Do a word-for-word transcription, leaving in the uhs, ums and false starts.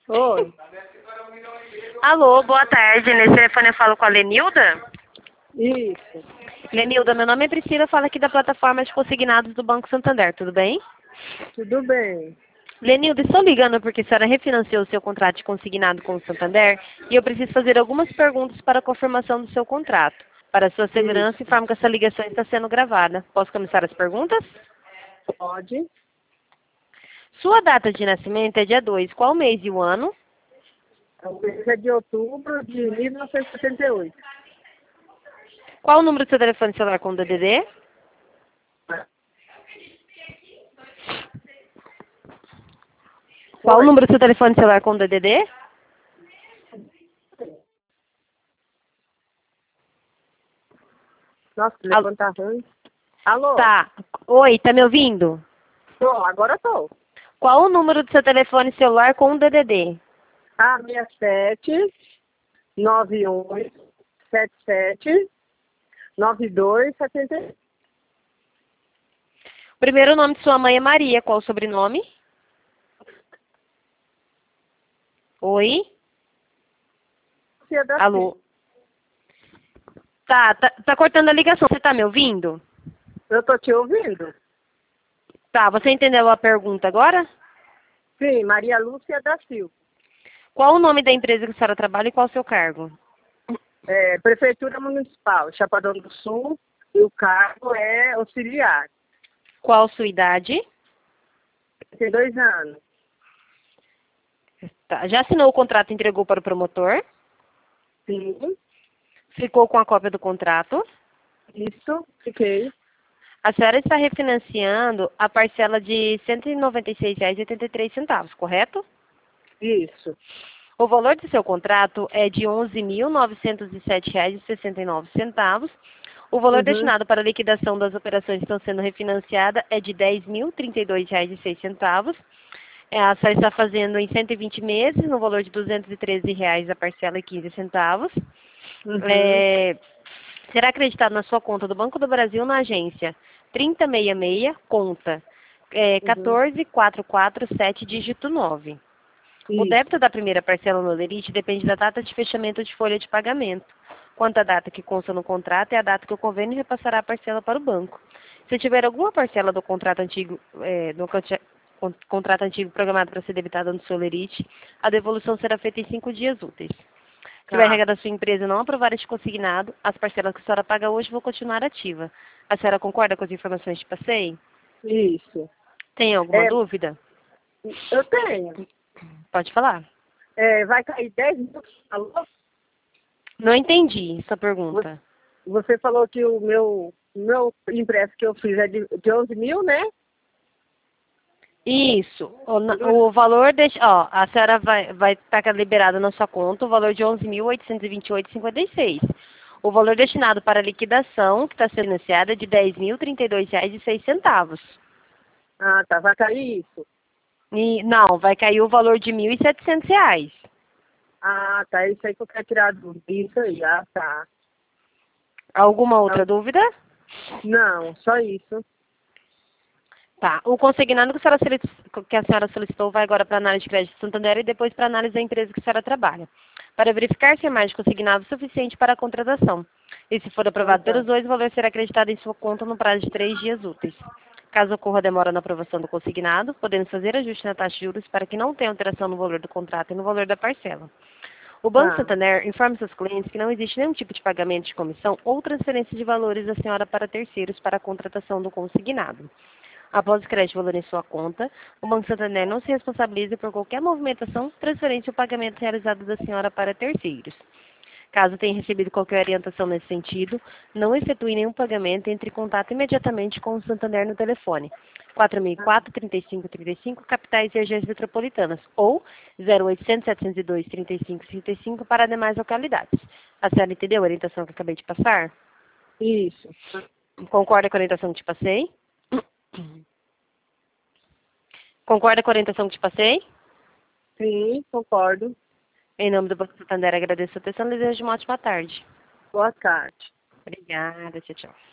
Oi. Alô, boa tarde. Nesse telefone eu falo com a Lenilda. Isso. Lenilda, meu nome é Priscila, eu falo aqui da plataforma de consignados do Banco Santander, tudo bem? Tudo bem. Lenilda, estou ligando porque a senhora refinanciou o seu contrato de consignado com o Santander e eu preciso fazer algumas perguntas para a confirmação do seu contrato. Para sua segurança, Isso. informo que essa ligação está sendo gravada. Posso começar as perguntas? Pode. Sua data de nascimento é dia dois. Qual mês e o ano? O mês é de outubro de mil novecentos e setenta e oito. Qual o número do seu telefone celular com o D D D? Qual o Oi. número do seu telefone celular com o D D D? Nossa, o telefone tá ruim. Alô? Tá. Oi, tá me ouvindo? Tô, agora tô. Qual o número do seu telefone celular com o D D D? A sessenta e sete, noventa e oito, setenta e sete, noventa e dois, setenta e oito. O primeiro nome de sua mãe é Maria. Qual o sobrenome? Oi? Alô? Tá, tá, tá cortando a ligação. Você tá me ouvindo? Eu tô te ouvindo. Tá, você entendeu a pergunta agora? Sim, Maria Lúcia da Silva. Qual o nome da empresa que a senhora trabalha e qual o seu cargo? É, Prefeitura Municipal, Chapadão do Sul, e o cargo é auxiliar. Qual sua idade? Tem dois anos. Tá, já assinou o contrato e entregou para o promotor? Sim, Ficou com a cópia do contrato? isso, fiquei. A senhora está refinanciando a parcela de cento e noventa e seis reais e oitenta e três centavos, correto? Isso. O valor do seu contrato é de onze mil novecentos e sete reais e sessenta e nove centavos. O valor Uhum. destinado para a liquidação das operações que estão sendo refinanciadas é de dez mil trinta e dois reais e seis centavos. É, a senhora está fazendo em cento e vinte meses, no valor de duzentos e treze reais a parcela e quinze centavos. Uhum. É, será acreditado na sua conta do Banco do Brasil na agência trinta sessenta e seis, conta é, Uhum. quatorze mil quatrocentos e quarenta e sete, dígito nove. O débito Isso. da primeira parcela no Olerite depende da data de fechamento de folha de pagamento. Quanto à data que consta no contrato, é a data que o convênio repassará a parcela para o banco. Se tiver alguma parcela do contrato antigo, é, do contra- con- contrato antigo programado para ser debitada no seu Olerite, a devolução será feita em cinco dias úteis. Se a Tá. regra da sua empresa não aprovar este consignado, as parcelas que a senhora paga hoje vão continuar ativas. A senhora concorda com as informações que passei? Isso. Tem alguma É, dúvida? eu tenho. Pode falar. É, vai cair dez mil. Alô? Não entendi sua Vo- pergunta. Você falou que o meu, meu impresso que eu fiz é de, de onze mil, né? Isso. O, na- o valor, deixa, ó, a senhora vai vai estar liberada na sua conta o valor de onze mil oitocentos e vinte e oito vírgula cinquenta e seis. O valor destinado para liquidação, que está sendo financiada, é de dez mil trinta e dois reais e seis centavos. Ah, tá. Vai cair isso. E, não, vai cair o valor de mil e setecentos reais. Ah, tá. Isso aí que eu quero tirar dúvida. Isso aí. Ah, tá. Alguma Ah, outra dúvida? não, só isso. Tá. O consignado que a senhora, solici- que a senhora solicitou vai agora para a análise de crédito do Santander e depois para a análise da empresa que a senhora trabalha, para verificar se é mais de consignado suficiente para a contratação. E se for Então aprovado tá. pelos dois, o valor será acreditado em sua conta no prazo de três dias úteis. Caso ocorra demora na aprovação do consignado, podemos fazer ajuste na taxa de juros para que não tenha alteração no valor do contrato e no valor da parcela. O Banco Tá. Santander informa seus clientes que não existe nenhum tipo de pagamento de comissão ou transferência de valores da senhora para terceiros para a contratação do consignado. Após o crédito valor em sua conta, o Banco Santander não se responsabiliza por qualquer movimentação, transferência ou pagamento realizado da senhora para terceiros. Caso tenha recebido qualquer orientação nesse sentido, não efetue nenhum pagamento e entre em contato imediatamente com o Santander no telefone quatro mil e quatro, trinta e cinco trinta e cinco, capitais e regiões metropolitanas, ou zero oitocentos, setecentos e dois, trinta e cinco trinta e cinco para demais localidades. A senhora entendeu a orientação que eu acabei de passar? Isso. Concorda com a orientação que te passei? Concorda com a orientação que te passei? Sim, concordo. Em nome do Banco Santander, agradeço a atenção e desejo uma ótima tarde. Boa tarde. Obrigada, tchau, tchau.